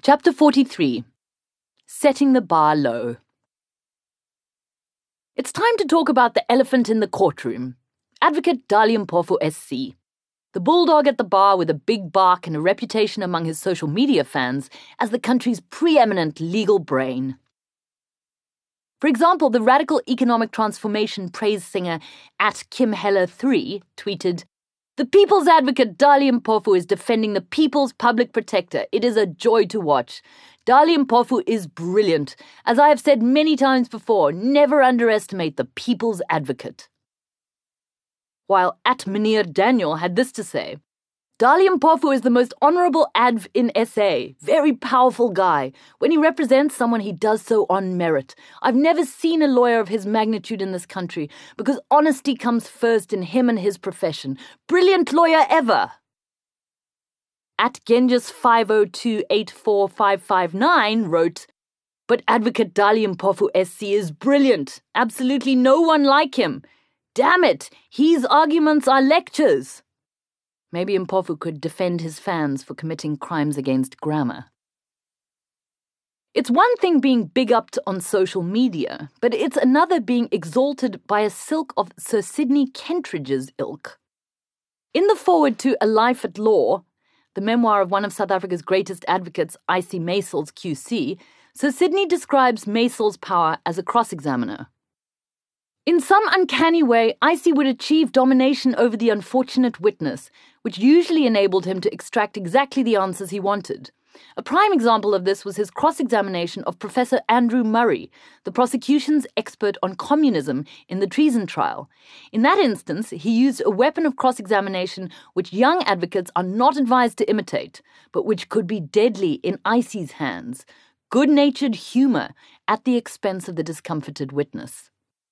Chapter 43. Setting the bar low. It's time to talk about the elephant in the courtroom. Advocate Dali Mpofu SC. The bulldog at the bar with a big bark and a reputation among his social media fans as the country's preeminent legal brain. For example, the radical economic transformation praise singer @KimHeller3 tweeted, "The People's Advocate Dali Mpofu is defending the People's Public Protector. It is a joy to watch. Dali Mpofu is brilliant. As I have said many times before, never underestimate the People's Advocate." While @Meneer Daniel had this to say, "Dali Mpofu is the most honourable adv in SA. Very powerful guy. When he represents someone, he does so on merit. I've never seen a lawyer of his magnitude in this country because honesty comes first in him and his profession. Brilliant lawyer ever." @Genjis50284559 wrote, "But Advocate Dali Mpofu SC is brilliant. Absolutely no one like him. Damn it, his arguments are lectures." Maybe Mpofu could defend his fans for committing crimes against grammar. It's one thing being big-upped on social media, but it's another being exalted by a silk of Sir Sidney Kentridge's ilk. In the foreword to A Life at Law, the memoir of one of South Africa's greatest advocates, I.C. Maysles QC, Sir Sidney describes Maysles' power as a cross-examiner. In some uncanny way, I.C. would achieve domination over the unfortunate witness, which usually enabled him to extract exactly the answers he wanted. A prime example of this was his cross-examination of Professor Andrew Murray, the prosecution's expert on communism in the treason trial. In that instance, he used a weapon of cross-examination which young advocates are not advised to imitate, but which could be deadly in I.C.'s hands: good-natured humour at the expense of the discomfited witness.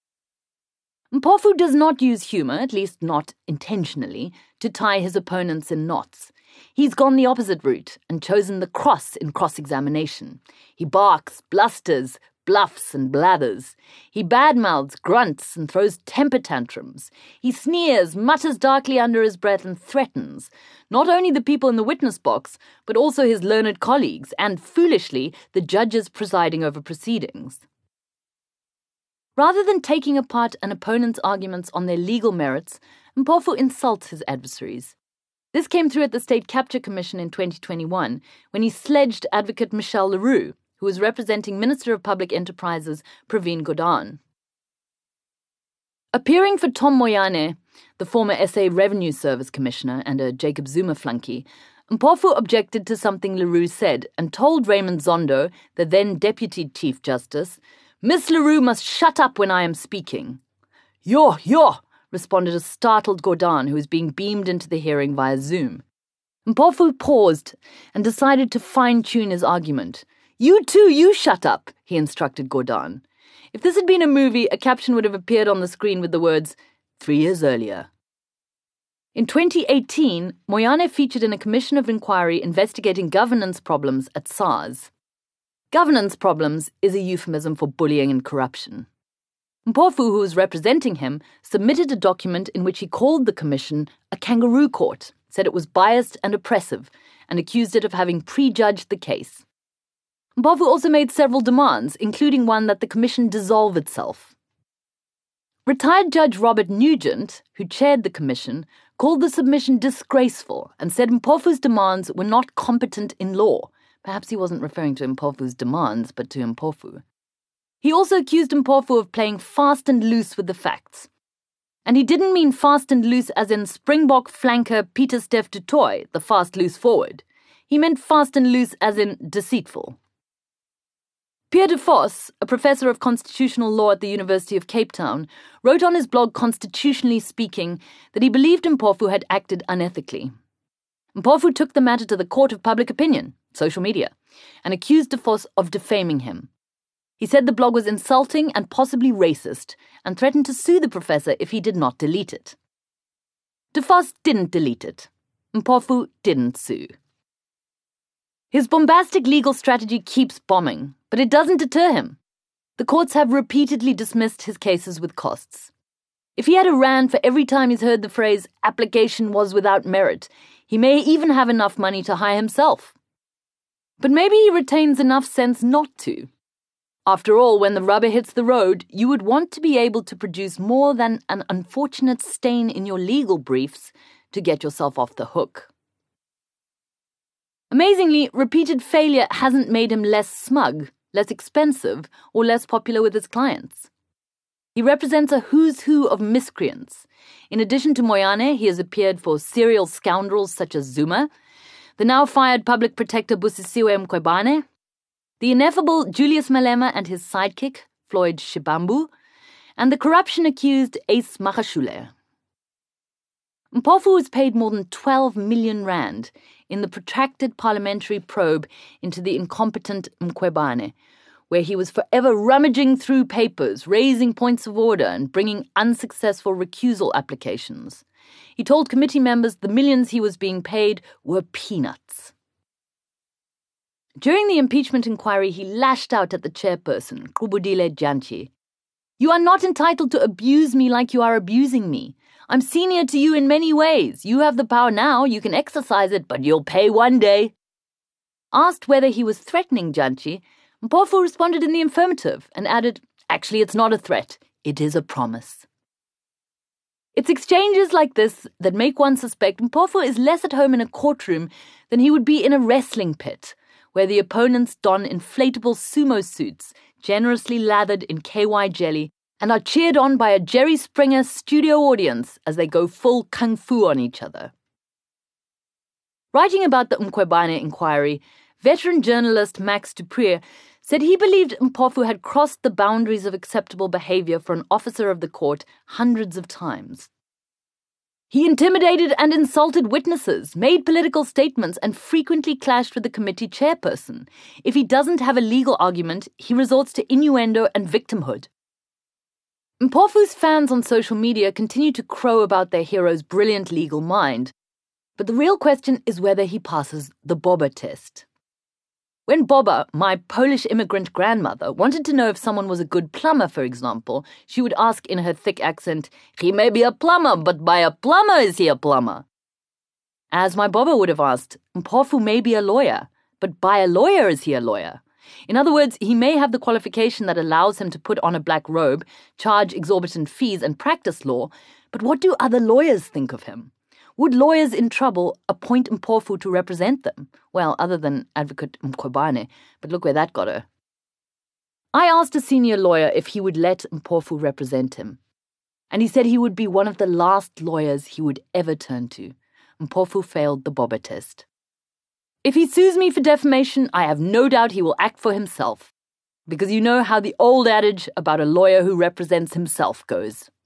Mpofu does not use humour, at least not intentionally, to tie his opponents in knots. He's gone the opposite route and chosen the cross in cross-examination. He barks, blusters, bluffs and blathers. He badmouths, grunts and throws temper tantrums. He sneers, mutters darkly under his breath and threatens, not only the people in the witness box, but also his learned colleagues and, foolishly, the judges presiding over proceedings. Rather than taking apart an opponent's arguments on their legal merits, Mpofu insults his adversaries. This came through at the State Capture Commission in 2021, when he sledged Advocate Michelle Leroux, who was representing Minister of Public Enterprises Pravin Gordhan. Appearing for Tom Moyane, the former SA Revenue Service Commissioner and a Jacob Zuma flunky, Mpofu objected to something Leroux said and told Raymond Zondo, the then Deputy Chief Justice, "Miss Leroux must shut up when I am speaking." "Yo," responded a startled Gordhan who was being beamed into the hearing via Zoom. Mpofu paused and decided to fine-tune his argument. "You too, you shut up," he instructed Gordhan. If this had been a movie, a caption would have appeared on the screen with the words, 3 years earlier. In 2018, Moyane featured in a commission of inquiry investigating governance problems at SARS. Governance problems is a euphemism for bullying and corruption. Mpofu, who was representing him, submitted a document in which he called the commission a kangaroo court, said it was biased and oppressive, and accused it of having prejudged the case. Mpofu also made several demands, including one that the commission dissolve itself. Retired Judge Robert Nugent, who chaired the commission, called the submission disgraceful and said Mpofu's demands were not competent in law. Perhaps he wasn't referring to Mpofu's demands, but to Mpofu. He also accused Mpofu of playing fast and loose with the facts. And he didn't mean fast and loose as in Springbok flanker Pieter-Steph du Toit, the fast loose forward. He meant fast and loose as in deceitful. Pierre de Vos, a professor of constitutional law at the University of Cape Town, wrote on his blog Constitutionally Speaking that he believed Mpofu had acted unethically. Mpofu took the matter to the court of public opinion, social media, and accused de Vos of defaming him. He said the blog was insulting and possibly racist and threatened to sue the professor if he did not delete it. De Vos didn't delete it. Mpofu didn't sue. His bombastic legal strategy keeps bombing, but it doesn't deter him. The courts have repeatedly dismissed his cases with costs. If he had a rand for every time he's heard the phrase "application was without merit," he may even have enough money to hire himself. But maybe he retains enough sense not to. After all, when the rubber hits the road, you would want to be able to produce more than an unfortunate stain in your legal briefs to get yourself off the hook. Amazingly, repeated failure hasn't made him less smug, less expensive, or less popular with his clients. He represents a who's who of miscreants. In addition to Moyane, he has appeared for serial scoundrels such as Zuma, the now-fired public protector Busisiwe Mkhwebane, the ineffable Julius Malema and his sidekick, Floyd Shivambu, and the corruption-accused Ace Magashule. Mpofu was paid more than 12 million rand in the protracted parliamentary probe into the incompetent Mkhwebane, where he was forever rummaging through papers, raising points of order and bringing unsuccessful recusal applications. He told committee members the millions he was being paid were peanuts. During the impeachment inquiry, he lashed out at the chairperson, Qubudile Jantyi. "You are not entitled to abuse me like you are abusing me. I'm senior to you in many ways. You have the power now, you can exercise it, but you'll pay one day." Asked whether he was threatening Jantyi, Mpofu responded in the affirmative and added, "Actually, it's not a threat. It is a promise." It's exchanges like this that make one suspect Mpofu is less at home in a courtroom than he would be in a wrestling pit, where the opponents don inflatable sumo suits, generously lathered in KY jelly, and are cheered on by a Jerry Springer studio audience as they go full kung fu on each other. Writing about the Mkhwebane inquiry, veteran journalist Max du Preez said he believed Mpofu had crossed the boundaries of acceptable behavior for an officer of the court hundreds of times. He intimidated and insulted witnesses, made political statements, and frequently clashed with the committee chairperson. If he doesn't have a legal argument, he resorts to innuendo and victimhood. Mpofu's fans on social media continue to crow about their hero's brilliant legal mind, but the real question is whether he passes the Boba test. When Boba, my Polish immigrant grandmother, wanted to know if someone was a good plumber, for example, she would ask in her thick accent, "He may be a plumber, but by a plumber is he a plumber?" As my Boba would have asked, Mpofu may be a lawyer, but by a lawyer is he a lawyer? In other words, he may have the qualification that allows him to put on a black robe, charge exorbitant fees and practice law, but what do other lawyers think of him? Would lawyers in trouble appoint Mpofu to represent them? Well, other than Advocate Mkhwebane, but look where that got her. I asked a senior lawyer if he would let Mpofu represent him, and he said he would be one of the last lawyers he would ever turn to. Mpofu failed the Boba test. If he sues me for defamation, I have no doubt he will act for himself, because you know how the old adage about a lawyer who represents himself goes.